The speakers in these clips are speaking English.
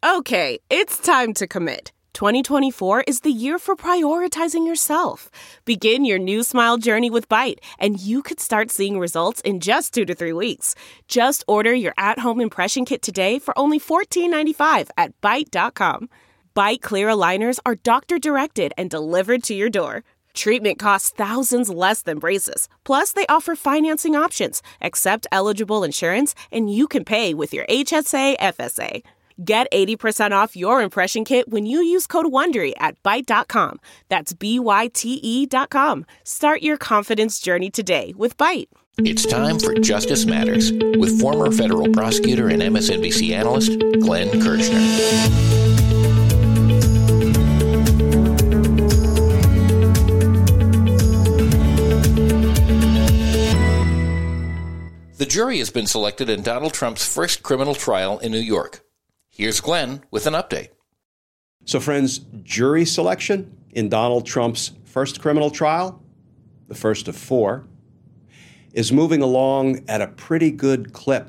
Okay, it's time to commit. 2024 is the year for prioritizing yourself. Begin your new smile journey with Byte, and you could start seeing results in just 2 to 3 weeks. Just order your at-home impression kit today for only $14.95 at Byte.com. Byte Clear aligners are doctor-directed and delivered to your door. Treatment costs thousands less than braces. Plus, they offer financing options, accept eligible insurance, and you can pay with your HSA, FSA. Get 80% off your impression kit when you use code WONDERY at Byte.com. That's BYTE.com. Start your confidence journey today with Byte. It's time for Justice Matters with former federal prosecutor and MSNBC analyst Glenn Kirshner. The jury has been selected in Donald Trump's first criminal trial in New York. Here's Glenn with an update. So, friends, jury selection in Donald Trump's first criminal trial, the first of 4, is moving along at a pretty good clip.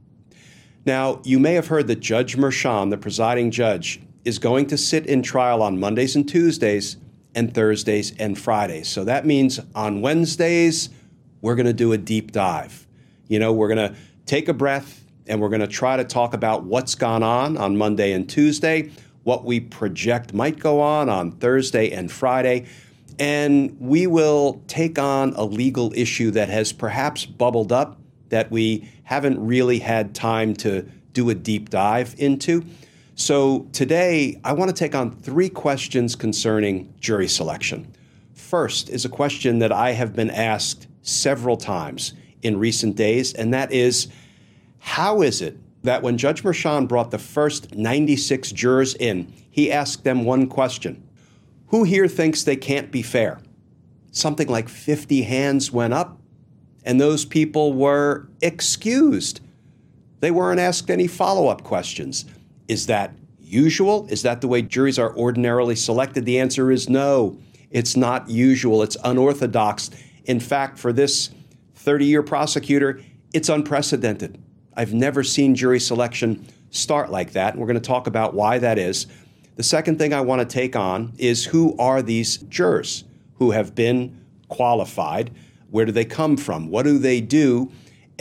Now, you may have heard that Judge Merchan, the presiding judge, is going to sit in trial on Mondays and Tuesdays and Thursdays and Fridays. So that means on Wednesdays, we're going to do a deep dive. We're going to take a breath, and we're going to try to talk about what's gone on Monday and Tuesday, what we project might go on Thursday and Friday, and we will take on a legal issue that has perhaps bubbled up that we haven't really had time to do a deep dive into. So today, I want to take on 3 questions concerning jury selection. First is a question that I have been asked several times in recent days, and that is, how is it that when Judge Merchan brought the first 96 jurors in, he asked them one question: who here thinks they can't be fair? Something like 50 hands went up, and those people were excused. They weren't asked any follow-up questions. Is that usual? Is that the way juries are ordinarily selected? The answer is no. It's not usual. It's unorthodox. In fact, for this 30-year prosecutor, it's unprecedented. I've never seen jury selection start like that, and we're going to talk about why that is. The second thing I want to take on is, who are these jurors who have been qualified? Where do they come from? What do they do?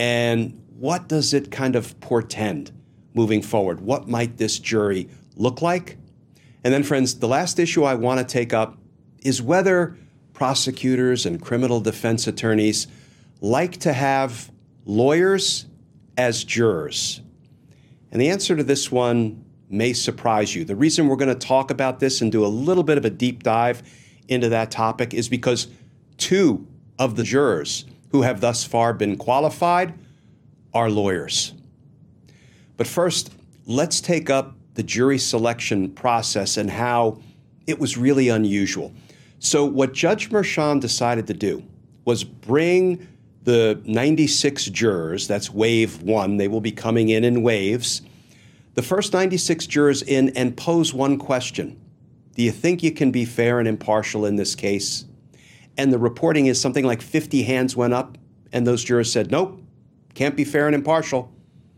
And what does it kind of portend moving forward? What might this jury look like? And then, friends, the last issue I want to take up is whether prosecutors and criminal defense attorneys like to have lawyers as jurors. And the answer to this one may surprise you. The reason we're going to talk about this and do a little bit of a deep dive into that topic is because 2 of the jurors who have thus far been qualified are lawyers. But first, let's take up the jury selection process and how it was really unusual. So what Judge Merchan decided to do was bring the 96 jurors, that's wave 1, they will be coming in waves, the first 96 jurors in, and pose one question: do you think you can be fair and impartial in this case? And the reporting is something like 50 hands went up, and those jurors said, nope, can't be fair and impartial.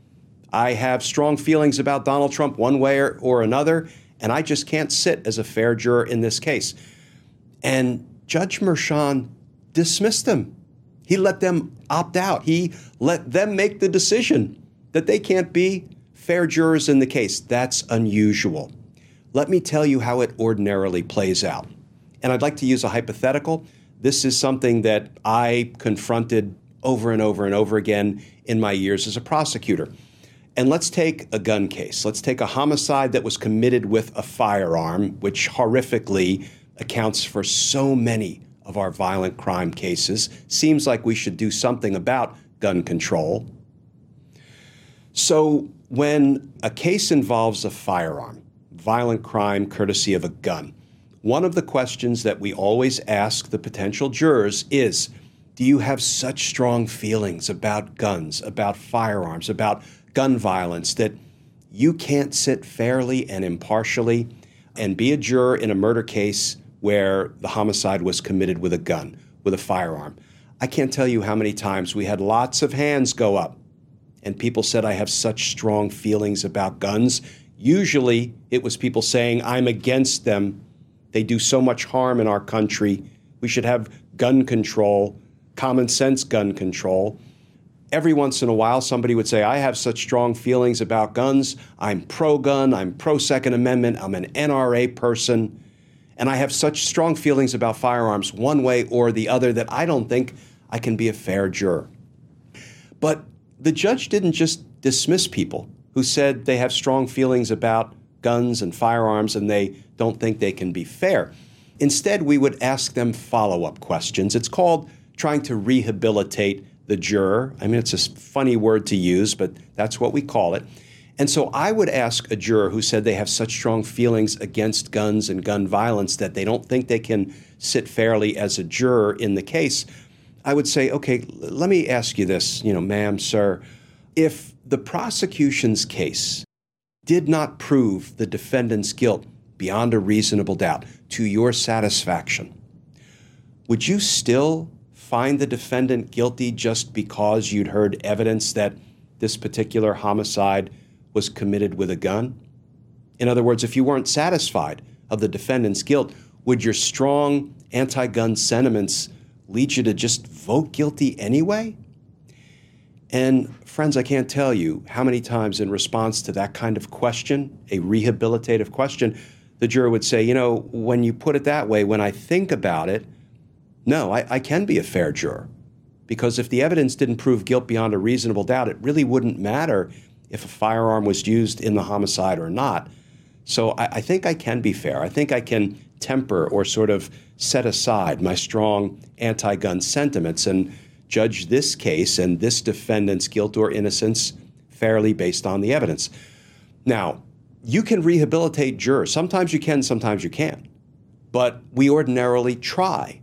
I have strong feelings about Donald Trump one way or another, and I just can't sit as a fair juror in this case. And Judge Merchan dismissed them. He let them opt out. He let them make the decision that they can't be fair jurors in the case. That's unusual. Let me tell you how it ordinarily plays out. And I'd like to use a hypothetical. This is something that I confronted over and over and over again in my years as a prosecutor. And let's take a gun case. Let's take a homicide that was committed with a firearm, which horrifically accounts for so many of our violent crime cases. Seems like we should do something about gun control. So when a case involves a firearm, violent crime courtesy of a gun, one of the questions that we always ask the potential jurors is, do you have such strong feelings about guns, about firearms, about gun violence that you can't sit fairly and impartially and be a juror in a murder case where the homicide was committed with a gun, with a firearm? I can't tell you how many times we had lots of hands go up and people said, I have such strong feelings about guns, Usually it was people saying, I'm against them. They do so much harm in our country. We should have gun control, common sense gun control. Every once in a while, somebody would say, I have such strong feelings about guns. I'm pro-gun, I'm pro-Second Amendment, I'm an NRA person, and I have such strong feelings about firearms one way or the other that I don't think I can be a fair juror. But the judge didn't just dismiss people who said they have strong feelings about guns and firearms and they don't think they can be fair. Instead, we would ask them follow-up questions. It's called trying to rehabilitate the juror. I mean, it's a funny word to use, but that's what we call it. And so I would ask a juror who said they have such strong feelings against guns and gun violence that they don't think they can sit fairly as a juror in the case. I would say, okay, let me ask you this, ma'am, sir. If the prosecution's case did not prove the defendant's guilt beyond a reasonable doubt to your satisfaction, would you still find the defendant guilty just because you'd heard evidence that this particular homicide was committed with a gun? In other words, if you weren't satisfied of the defendant's guilt, would your strong anti-gun sentiments lead you to just vote guilty anyway? And friends, I can't tell you how many times in response to that kind of question, a rehabilitative question, the juror would say, when you put it that way, when I think about it, no, I can be a fair juror. Because if the evidence didn't prove guilt beyond a reasonable doubt, it really wouldn't matter if a firearm was used in the homicide or not. So I think I can be fair. I think I can temper or sort of set aside my strong anti-gun sentiments and judge this case and this defendant's guilt or innocence fairly based on the evidence. Now, you can rehabilitate jurors. Sometimes you can, sometimes you can't. But we ordinarily try.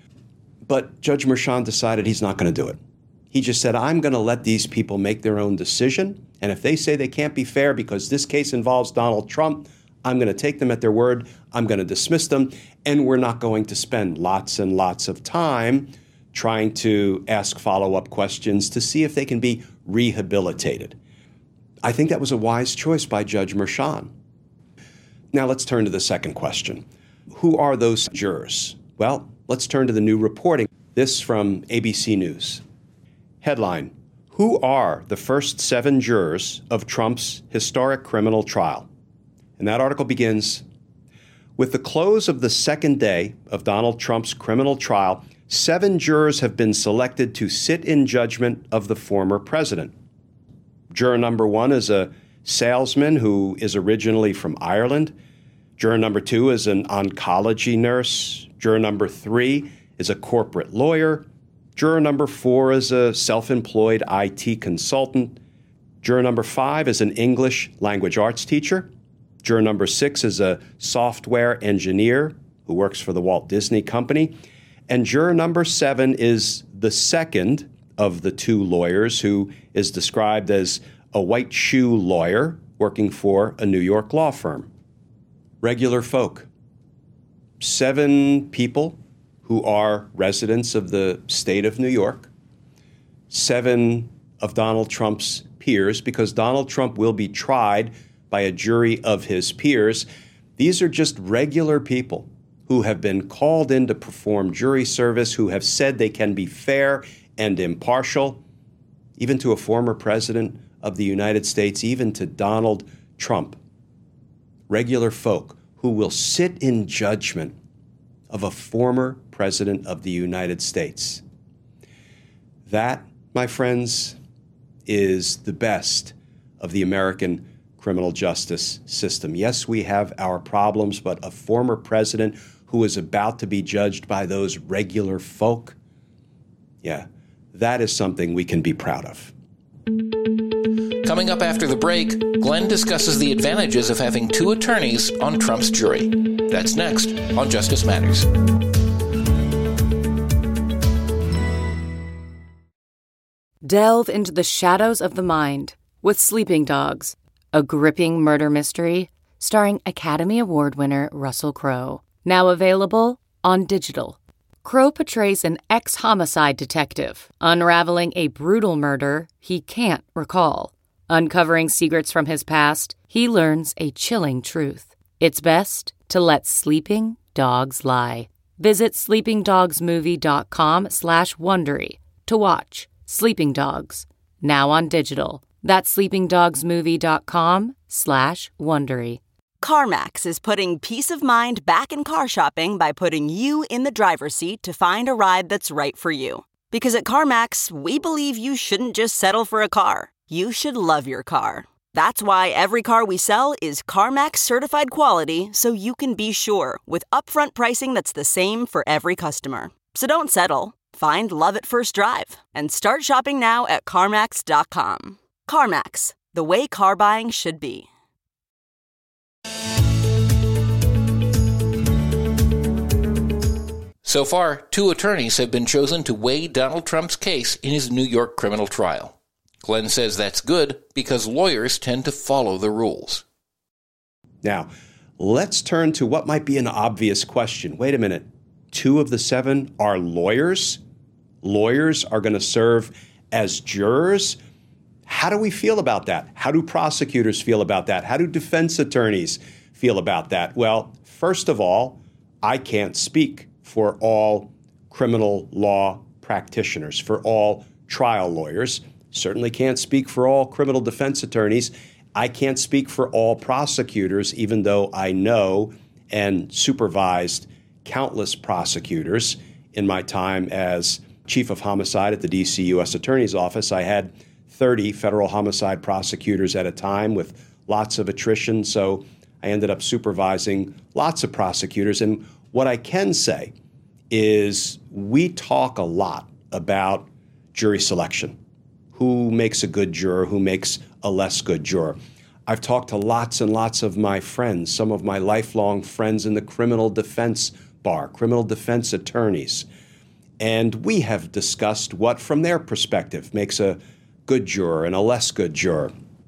But Judge Merchan decided he's not going to do it. He just said, I'm going to let these people make their own decision. And if they say they can't be fair because this case involves Donald Trump, I'm going to take them at their word. I'm going to dismiss them. And we're not going to spend lots and lots of time trying to ask follow-up questions to see if they can be rehabilitated. I think that was a wise choice by Judge Merchan. Now let's turn to the second question. Who are those jurors? Well, let's turn to the new reporting. This from ABC News. Headline, who are the first 7 jurors of Trump's historic criminal trial? And that article begins, with the close of the second day of Donald Trump's criminal trial, 7 jurors have been selected to sit in judgment of the former president. Juror number 1 is a salesman who is originally from Ireland. Juror number 2 is an oncology nurse. Juror number 3 is a corporate lawyer. Juror number 4 is a self-employed IT consultant. Juror number 5 is an English language arts teacher. Juror number 6 is a software engineer who works for the Walt Disney Company. And juror number 7 is the second of the 2 lawyers who is described as a white shoe lawyer working for a New York law firm. Regular folk. 7 people who are residents of the state of New York. 7 of Donald Trump's peers, because Donald Trump will be tried by a jury of his peers. These are just regular people who have been called in to perform jury service, who have said they can be fair and impartial, even to a former president of the United States, even to Donald Trump. Regular folk who will sit in judgment of a former president of the United States. That, my friends, is the best of the American criminal justice system. Yes, we have our problems, but a former president who is about to be judged by those regular folk, yeah, that is something we can be proud of. Coming up after the break, Glenn discusses the advantages of having 2 attorneys on Trump's jury. That's next on Justice Matters. Delve into the shadows of the mind with Sleeping Dogs, a gripping murder mystery starring Academy Award winner Russell Crowe. Now available on digital. Crowe portrays an ex-homicide detective unraveling a brutal murder he can't recall. Uncovering secrets from his past, he learns a chilling truth. It's best to let sleeping dogs lie. Visit sleepingdogsmovie.com/Wondery to watch Sleeping Dogs, now on digital. That's sleepingdogsmovie.com/Wondery. CarMax is putting peace of mind back in car shopping by putting you in the driver's seat to find a ride that's right for you. Because at CarMax, we believe you shouldn't just settle for a car. You should love your car. That's why every car we sell is CarMax certified quality, so you can be sure with upfront pricing that's the same for every customer. So don't settle. Find love at first drive and start shopping now at CarMax.com. CarMax, the way car buying should be. So far, 2 attorneys have been chosen to weigh Donald Trump's case in his New York criminal trial. Glenn says that's good because lawyers tend to follow the rules. Now, let's turn to what might be an obvious question. Wait a minute. 2 of the 7 are lawyers? Lawyers are going to serve as jurors? How do we feel about that? How do prosecutors feel about that? How do defense attorneys feel about that? Well, first of all, I can't speak for all criminal law practitioners, for all trial lawyers. Certainly can't speak for all criminal defense attorneys. I can't speak for all prosecutors, even though I know and supervised countless prosecutors in my time as chief of homicide at the D.C. U.S. Attorney's Office. I had 30 federal homicide prosecutors at a time with lots of attrition, so I ended up supervising lots of prosecutors. And what I can say is we talk a lot about jury selection. Who makes a good juror, who makes a less good juror. I've talked to lots and lots of my friends, some of my lifelong friends in the criminal defense bar, criminal defense attorneys. And we have discussed what, from their perspective, makes a good juror and a less good juror.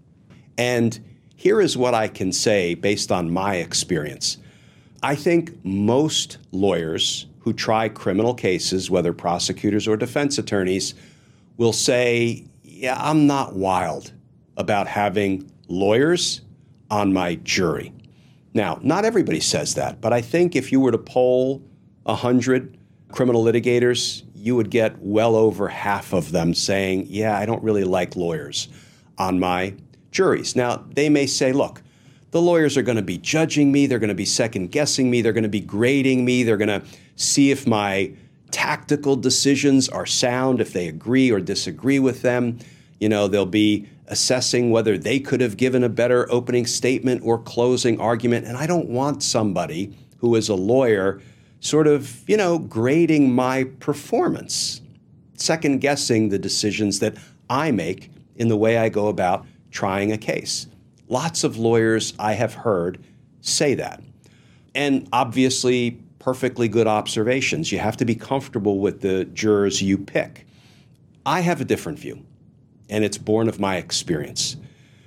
And here is what I can say based on my experience. I think most lawyers who try criminal cases, whether prosecutors or defense attorneys, will say, yeah, I'm not wild about having lawyers on my jury. Now, not everybody says that, but I think if you were to poll 100 criminal litigators, you would get well over half of them saying, yeah, I don't really like lawyers on my juries. Now, they may say, look, the lawyers are going to be judging me, they're going to be second-guessing me, they're going to be grading me, they're going to see if my tactical decisions are sound, if they agree or disagree with them. You know, they'll be assessing whether they could have given a better opening statement or closing argument. And I don't want somebody who is a lawyer sort of, grading my performance, second-guessing the decisions that I make in the way I go about trying a case. Lots of lawyers I have heard say that. And obviously, perfectly good observations. You have to be comfortable with the jurors you pick. I have a different view, and it's born of my experience.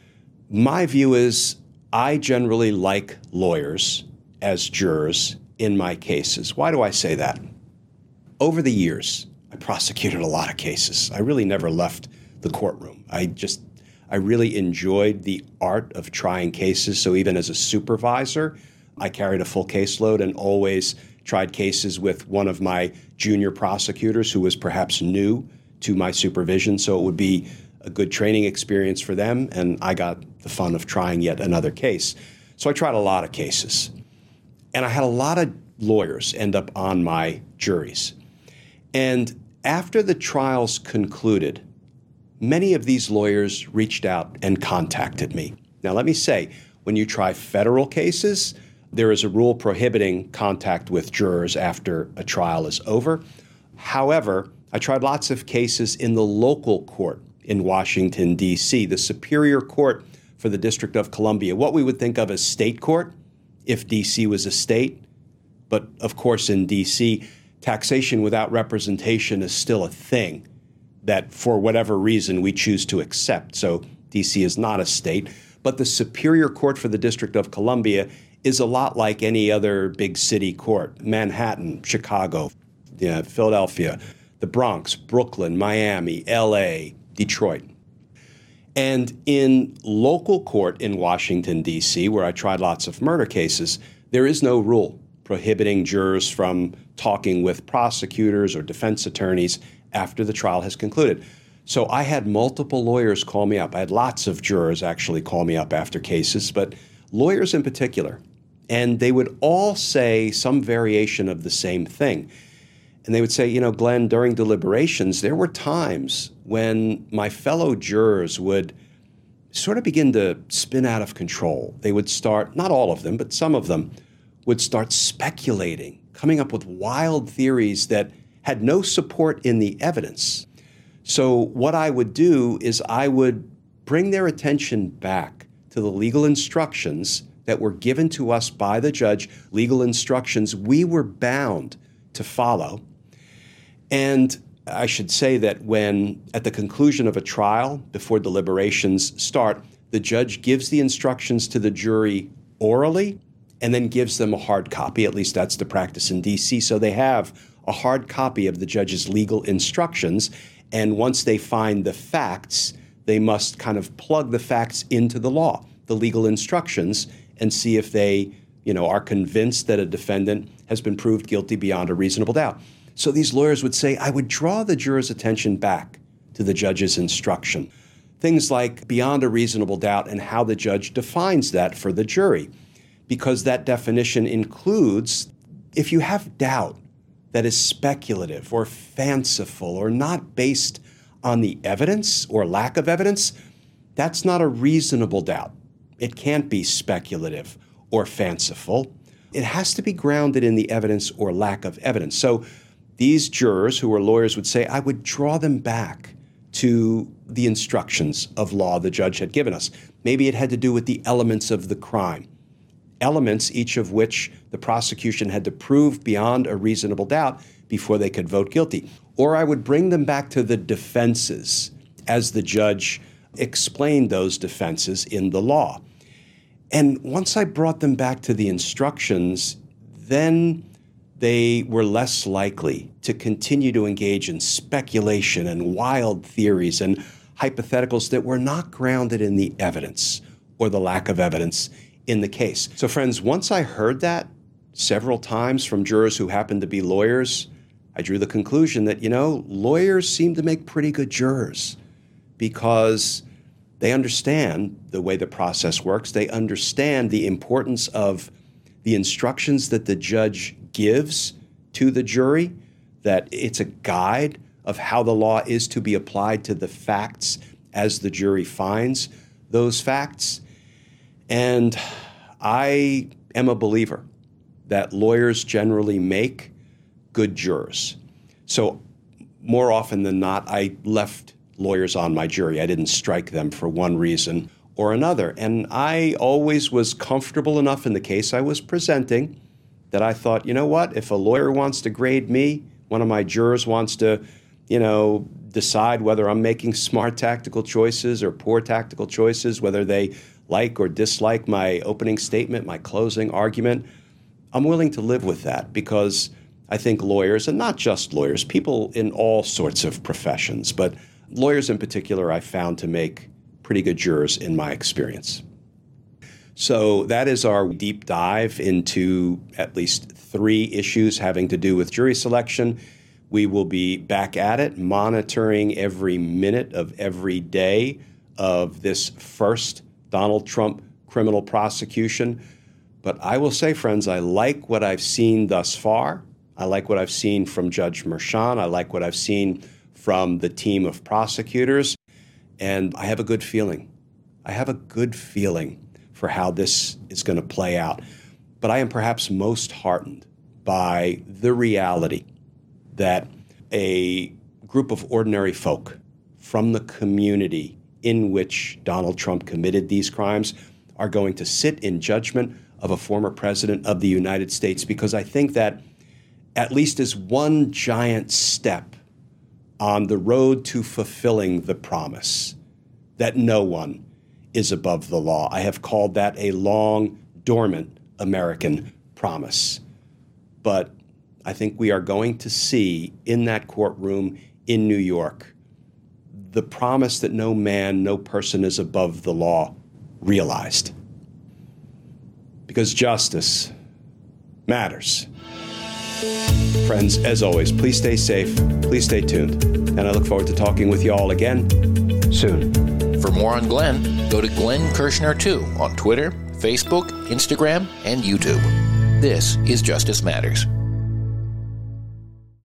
My view is I generally like lawyers as jurors in my cases. Why do I say that? Over the years, I prosecuted a lot of cases. I really never left the courtroom. I really enjoyed the art of trying cases. So even as a supervisor, I carried a full caseload and always tried cases with one of my junior prosecutors who was perhaps new to my supervision. So it would be a good training experience for them, and I got the fun of trying yet another case. So I tried a lot of cases. And I had a lot of lawyers end up on my juries. And after the trials concluded, many of these lawyers reached out and contacted me. Now, let me say, when you try federal cases, there is a rule prohibiting contact with jurors after a trial is over. However, I tried lots of cases in the local court in Washington, D.C., the Superior Court for the District of Columbia, what we would think of as state court if D.C. was a state. But of course, in D.C., taxation without representation is still a thing that for whatever reason we choose to accept. So D.C. is not a state. But the Superior Court for the District of Columbia is a lot like any other big city court. Manhattan, Chicago, Philadelphia, the Bronx, Brooklyn, Miami, L.A., Detroit. And in local court in Washington, D.C., where I tried lots of murder cases, there is no rule prohibiting jurors from talking with prosecutors or defense attorneys after the trial has concluded. So I had multiple lawyers call me up. I had lots of jurors actually call me up after cases, but lawyers in particular. And they would all say some variation of the same thing. And they would say, Glenn, during deliberations, there were times when my fellow jurors would sort of begin to spin out of control. They would start, not all of them, but some of them, would start speculating, coming up with wild theories that had no support in the evidence. So what I would do is I would bring their attention back to the legal instructions that were given to us by the judge, legal instructions we were bound to follow. And I should say that when, at the conclusion of a trial, before deliberations start, the judge gives the instructions to the jury orally and then gives them a hard copy. At least that's the practice in D.C. So they have a hard copy of the judge's legal instructions. And once they find the facts, they must kind of plug the facts into the law, the legal instructions, and see if they, are convinced that a defendant has been proved guilty beyond a reasonable doubt. So these lawyers would say, I would draw the jurors' attention back to the judge's instruction. Things like beyond a reasonable doubt and how the judge defines that for the jury. Because that definition includes, if you have doubt that is speculative or fanciful or not based on the evidence or lack of evidence, that's not a reasonable doubt. It can't be speculative or fanciful. It has to be grounded in the evidence or lack of evidence. So these jurors who were lawyers would say, I would draw them back to the instructions of law the judge had given us. Maybe it had to do with the elements of the crime. Elements, each of which the prosecution had to prove beyond a reasonable doubt before they could vote guilty. Or I would bring them back to the defenses as the judge explained those defenses in the law. And once I brought them back to the instructions, then they were less likely to continue to engage in speculation and wild theories and hypotheticals that were not grounded in the evidence or the lack of evidence in the case. So friends, once I heard that several times from jurors who happened to be lawyers, I drew the conclusion that, lawyers seem to make pretty good jurors because they understand the way the process works. They understand the importance of the instructions that the judge gives to the jury, that it's a guide of how the law is to be applied to the facts as the jury finds those facts. And I am a believer that lawyers generally make good jurors. So more often than not, I left lawyers on my jury. I didn't strike them for one reason or another. And I always was comfortable enough in the case I was presenting that I thought, if a lawyer wants to grade me, one of my jurors wants to, decide whether I'm making smart tactical choices or poor tactical choices, whether they like or dislike my opening statement, my closing argument, I'm willing to live with that because I think lawyers, and not just lawyers, people in all sorts of professions, but lawyers in particular, I found to make pretty good jurors in my experience. So that is our deep dive into at least 3 issues having to do with jury selection. We will be back at it, monitoring every minute of every day of this first Donald Trump criminal prosecution. But I will say, friends, I like what I've seen thus far. I like what I've seen from Judge Merchan. I like what I've seen from the team of prosecutors. And I have a good feeling. I have a good feeling for how this is going to play out. But I am perhaps most heartened by the reality that a group of ordinary folk from the community in which Donald Trump committed these crimes are going to sit in judgment of a former president of the United States, because I think that at least as one giant step on the road to fulfilling the promise that no one is above the law. I have called that a long, dormant American promise. But I think we are going to see in that courtroom in New York the promise that no man, no person is above the law realized. Because justice matters. Friends, as always, please stay safe, please stay tuned, and I look forward to talking with you all again soon. For more on Glenn, go to Glenn Kirshner2 on Twitter, Facebook, Instagram, and YouTube. This is Justice Matters.